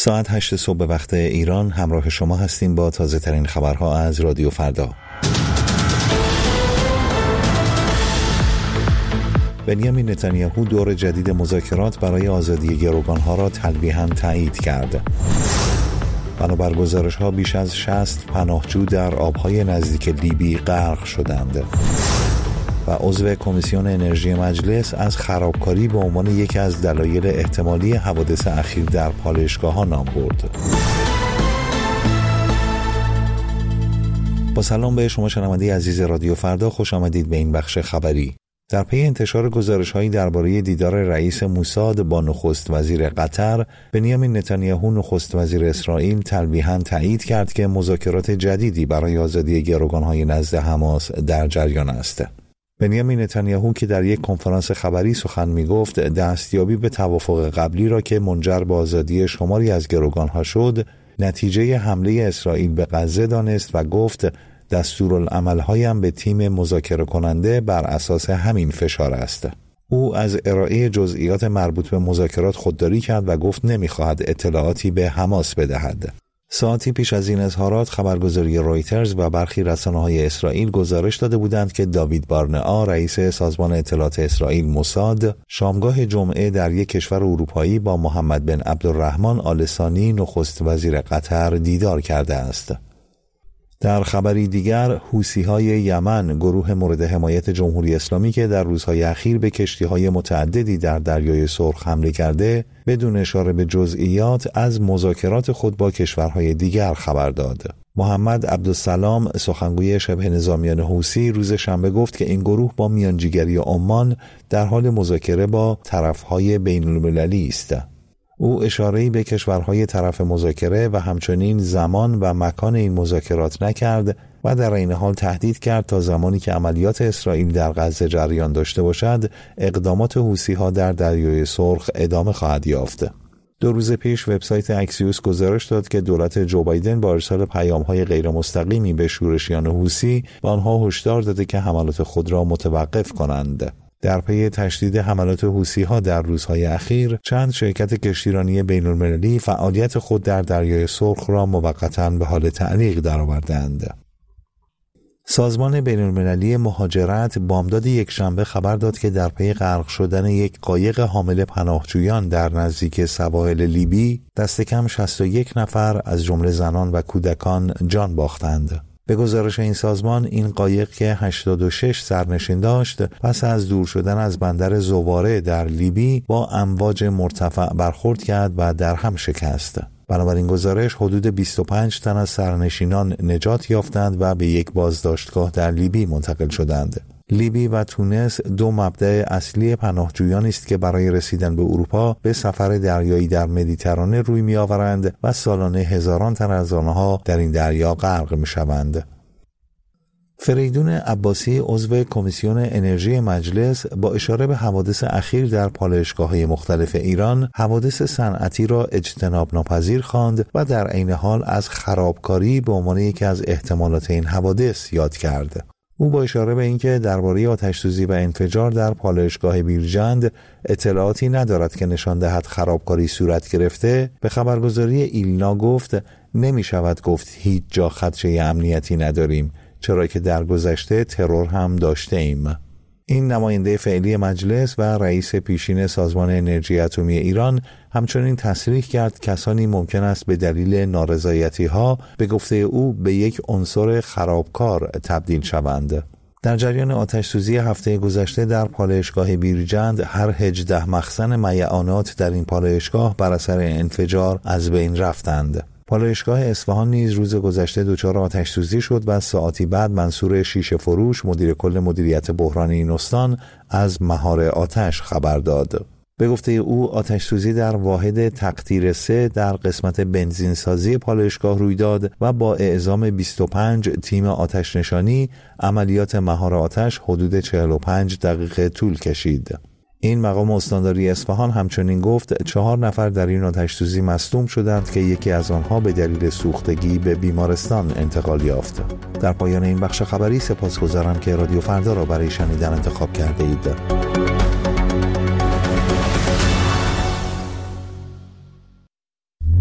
ساعت 8 صبح به وقت ایران همراه شما هستیم با تازه ترین خبرها از رادیو فردا. بنیامین نتانیاهو دور جدید مذاکرات برای آزادی گروگانها را تلویحاً تایید کرد. بنابر گزارش‌ها بیش از 60 پناهجو در آبهای نزدیک لیبی غرق شدند. و عضو کمیسیون انرژی مجلس از خرابکاری به عنوان یکی از دلایل احتمالی حوادث اخیر در پالایشگاه‌ها نام برد. با سلام به شما شنونده عزیز رادیو فردا، خوش آمدید به این بخش خبری. در پی انتشار گزارش‌هایی درباره دیدار رئیس موساد با نخست وزیر قطر، بنیامین نتانیاهو نخست وزیر اسرائیل تلویحاً تایید کرد که مذاکرات جدیدی برای آزادی گروگان‌های نزد حماس در جریان است. بنیامین نتانیاهو که در یک کنفرانس خبری سخن می‌گفت، دستیابی به توافق قبلی را که منجر به آزادی شماری از گروگان‌ها شد، نتیجه حمله اسرائیل به غزه دانست و گفت دستورالعمل‌هایم به تیم مذاکره کننده بر اساس همین فشار است. او از ارائه جزئیات مربوط به مذاکرات خودداری کرد و گفت نمی‌خواهد اطلاعاتی به حماس بدهد. ساعتی پیش از این اظهارات خبرگزاری رویترز و برخی رسانه‌های اسرائیل گزارش داده بودند که داوید بارنئا رئیس سازمان اطلاعات اسرائیل موساد شامگاه جمعه در یک کشور اروپایی با محمد بن عبدالرحمن آل ثانی نخست وزیر قطر دیدار کرده است. در خبری دیگر، حوثی‌های یمن، گروه مورد حمایت جمهوری اسلامی که در روزهای اخیر به کشتی‌های متعددی در دریای سرخ حمله کرده، بدون اشاره به جزئیات از مذاکرات خود با کشورهای دیگر خبر داد. محمد عبدالسلام، سخنگوی شبه نظامیان حوثی، روز شنبه گفت که این گروه با میانجیگری عمان در حال مذاکره با طرف‌های بین‌المللی است. او اشاره‌ای به کشورهای طرف مذاکره و همچنین زمان و مکان این مذاکرات نکرد و در این حال تهدید کرد تا زمانی که عملیات اسرائیل در غزه جریان داشته باشد، اقدامات حوثی‌ها در دریای سرخ ادامه خواهد یافت. 2 روز پیش وبسایت اکسیوس گزارش داد که دولت جو بایدن با ارسال پیام‌های غیر مستقیمی به شورشیان حوثی به آنها هشدار داده که حملات خود را متوقف کنند. در پی تشدید حملات حوثی‌ها در روزهای اخیر، چند شرکت کشتیرانی بین‌المللی فعالیت خود در دریای سرخ را موقتاً به حال تعلیق درآوردند. سازمان بین‌المللی مهاجرت بامداد یکشنبه خبر داد که در پی غرق شدن یک قایق حامل پناهجویان در نزدیک سواحل لیبی، دست کم 61 نفر از جمله زنان و کودکان جان باختند. به گزارش این سازمان، این قایق که 86 سرنشین داشت، پس از دور شدن از بندر زواره در لیبی با امواج مرتفع برخورد کرد و در هم شکست. بنابراین گزارش حدود 25 تن از سرنشینان نجات یافتند و به یک بازداشتگاه در لیبی منتقل شدند. لیبی و تونس 2 مبدأ اصلی پناهجویانی است که برای رسیدن به اروپا به سفر دریایی در مدیترانه روی می‌آورند و سالانه هزاران تن از آنها در این دریا غرق می‌شوند. فریدون عباسی، عضو کمیسیون انرژی مجلس، با اشاره به حوادث اخیر در پالایشگاه‌های مختلف ایران، حوادث صنعتی را اجتناب ناپذیر خواند و در عین حال از خرابکاری به عنوان یکی از احتمالات این حوادث یاد کرد. او با اشاره به اینکه درباره آتش‌سوزی و انفجار در پالایشگاه بیرجند اطلاعاتی ندارد که نشان دهد خرابکاری صورت گرفته، به خبرگزاری ایلنا گفت نمی شود گفت هیچ جا خدشه امنیتی نداریم، چرا که در گذشته ترور هم داشته ایم. این نماینده فعلی مجلس و رئیس پیشین سازمان انرژی اتمی ایران همچنین تصریح کرد کسانی ممکن است به دلیل نارضایتی‌ها به گفته او به یک عنصر خرابکار تبدیل شوند. در جریان آتش‌سوزی هفته گذشته در پالایشگاه بیرجند، هر 18 مخزن میعانات در این پالایشگاه بر اثر انفجار از بین رفتند. پالایشگاه اصفهان نیز روز گذشته دچار آتش‌سوزی شد و ساعتی بعد منصور شیشه فروش، مدیر کل مدیریت بحران این استان، از مهار آتش خبر داد. به گفته او، آتش‌سوزی در واحد تقطیر 3 در قسمت بنزینسازی پالایشگاه روی داد و با اعزام 25 تیم آتش نشانی، عملیات مهار آتش حدود 45 دقیقه طول کشید. این مقام استانداری اصفهان همچنین گفت 4 نفر در این آتش‌سوزی مصدوم شدند که یکی از آنها به دلیل سوختگی به بیمارستان انتقال یافت. در پایان این بخش خبری سپاسگزارم که رادیو فردا را برای شنیدن انتخاب کرده اید.